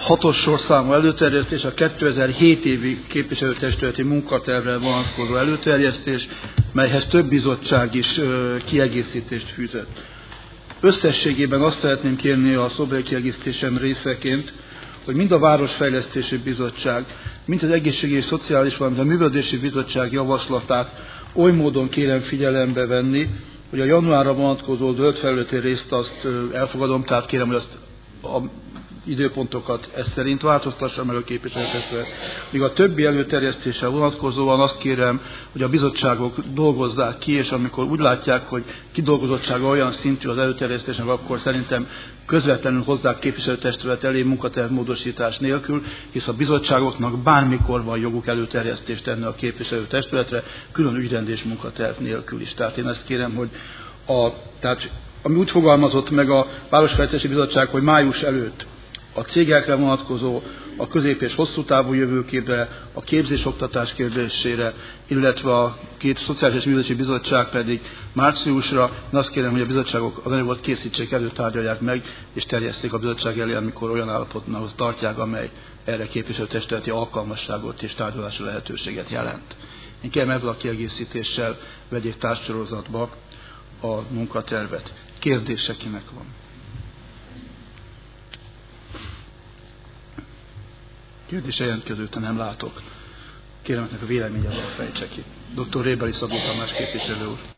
6-os sorszámú előterjesztés, a 2007 évi képviselőtestületi munkatervre vonatkozó előterjesztés, melyhez több bizottság is kiegészítést fűzött. Összességében azt szeretném kérni a szóbeli kiegészítésem részeként, hogy mind a Városfejlesztési Bizottság, mind az Egészségügyi és Szociális, valamint a Művelődési Bizottság javaslatát oly módon kérem figyelembe venni, hogy a januárra vonatkozó zöld felületi részt azt elfogadom, tehát kérem, hogy azt a időpontokat ez szerint változtassa meg a képviselőtestület. Míg a többi előterjesztéssel vonatkozóan azt kérem, hogy a bizottságok dolgozzák ki, és amikor úgy látják, hogy kidolgozottsága olyan szintű az előterjesztésnek, akkor szerintem közvetlenül hozzák képviselőtestület elé munkatervmódosítás nélkül, hisz a bizottságoknak bármikor van joguk előterjesztést tenni a képviselőtestületre, külön ügyrend és munkaterv nélkül is. Tehát én ezt kérem, hogy ami úgy fogalmazott meg a Városfejlesztési Bizottság, hogy május előtt a cégekre vonatkozó, a közép- és hosszú távú jövőképre, a képzés-oktatás kérdésére, illetve a két Szociális és Művelődési Bizottság pedig márciusra. Én azt kérem, hogy a bizottságok az anyagot készítsék elő, tárgyalják meg, és terjesszék a bizottság elé, amikor olyan állapotnak tartják, amely erre képviselőtestületi alkalmasságot és tárgyalási lehetőséget jelent. Én kérem, ezzel a kiegészítéssel vegyék társsorozatba a munkatervet. Kérdése kinek van? Kérdése jelentkezőt nem látok. Kérem, hogy a véleményezőt fejtse ki. Dr. Rébeli Szabó Tamás képviselő úr.